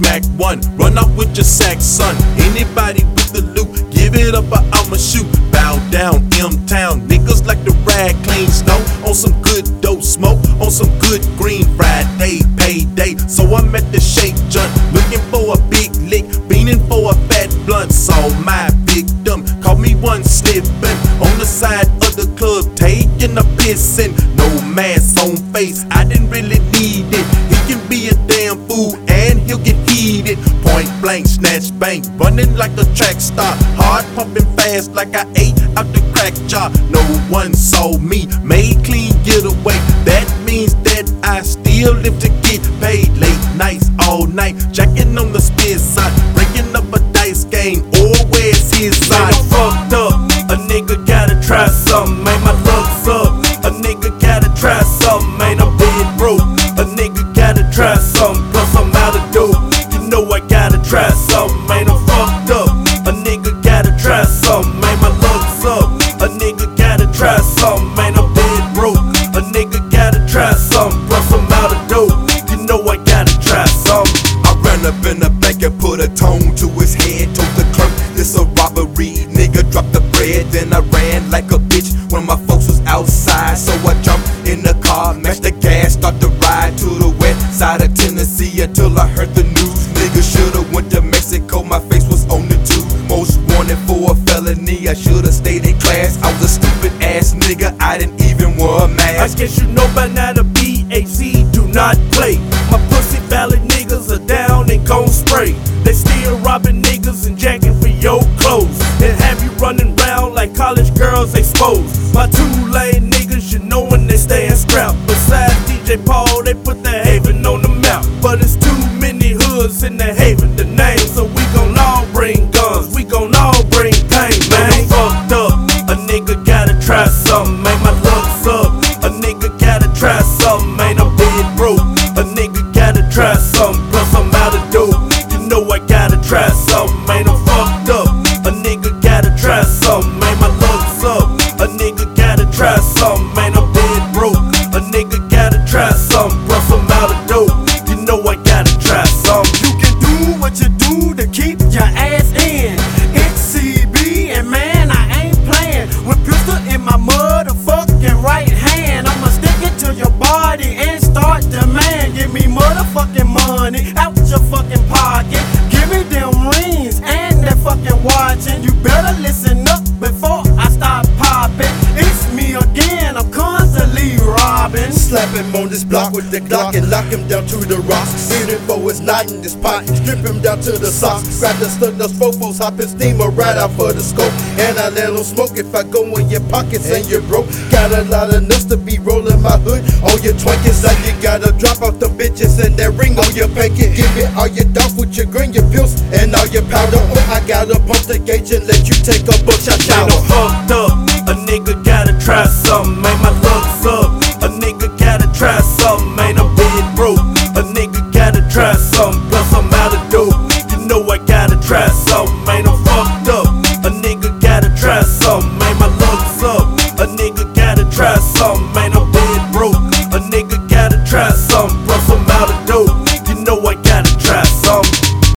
smack one. Run off with your sack, son. Anybody with the loot, give it up or I'ma shoot. Bow down, M-Town. Niggas like to rag clean snow on some good dope smoke, on some good green Friday payday. So I'm at the Shake Junt, looking for a big lick, beaning for a fat blunt. Saw my victim, caught me one slipping on the side of the club, taking a piss and no mask on face. I didn't really need it. He can be a damn fool and he'll get heated. Point blank, snatch bank, running like a track star, hard pumping fast like I ate out the crack jar. No one saw me, made clean getaway. That means that I still live to get paid. Late nights, all night, jacking on the spin side, breaking up a dice game. Or where's his side? I'm fucked up. A nigga gotta try something, man. My luck's up. A nigga gotta try something, man. I'm dead broke. A nigga gotta try something, plus I'm out of dope. You know I gotta try something, man. I'm fucked up. A nigga gotta try something, man. My luck's up. A nigga gotta try something, man. I'm dead broke. A nigga gotta try something, plus I'm out of dope. You know I gotta try something. I ran up in the bank and put a tone to his head. Told the clerk this a robbery. Nigga dropped the bread, then I ran like a bitch when my folks was outside. So I jumped in the car, matched the gas, start to ride to the west side of Tennessee until I heard the news. Nigga shoulda went to Mexico, my face was on the tube. Most wanted for a felony, I shoulda stayed in class. I was a stupid ass nigga, I didn't even wear a mask. I guess you know by now the BAC do not play. My pussy valley niggas are down and gon' spray. They still robbing niggas and jacking for your clothes, and have you running round like college girls exposed. My two-lane niggas, you know when they stayin' scrap. Besides DJ Paul, they put the Haven on the map. But it's too many hoods in the Haven, the name. So we gon' all bring guns, we gon' all bring pain, man. I'm fucked up. A nigga gotta try something, man. My luck's up. A nigga gotta try something, man. I'm dead broke. A nigga gotta try something, plus I'm out of dope. You know I gotta try something, man. I'm fucked up. A nigga gotta try something, man. My luck's up. A nigga gotta try something, man. I'm dead broke. A nigga gotta try something, plus I'm out of dope. You know I gotta try something. You can do what you do to keep your ass in. It's CB and man, I ain't playing. With pistol in my motherfucking right hand, I'ma stick it to your body and start demand. Give me motherfucking money out your fucking pocket. Give me them rings and that fucking watch, and you better listen up before I start popping. It's me again, I'm constantly robbing. Slap him on this block with the Glock and lock him down to the rocks. Hit him for his knot in this pot, strip him down to the socks. Grab the stuck, those fofos, hop his steamer right out for the scope. And I let him smoke if I go in your pockets and you're broke. Got a lot of nuts to be rolling my hood on your twinkets. Like you gotta drop off the bitches and that ring on your panky. Give me all your dope with your green, your pills, and all your powder. Or I gotta pump the gauge and let you take a buckshot shower. Man, I'm fucked up.